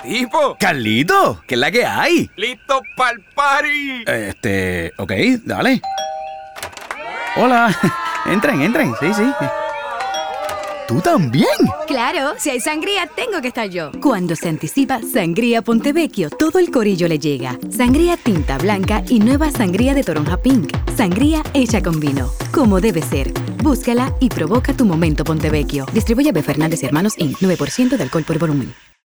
Tipo. Carlito, ¿qué es la que hay? ¡Listo pa'l party! Ok, dale. Hola, entren, sí. ¿Tú también? Claro, si hay sangría, tengo que estar yo. Cuando se anticipa Sangría Pontevecchio, todo el corillo le llega. Sangría tinta blanca y nueva sangría de toronja pink. Sangría hecha con vino, como debe ser. Búscala y provoca tu momento Pontevecchio. Distribuye B. Fernández y Hermanos Inc. 9% de alcohol por volumen.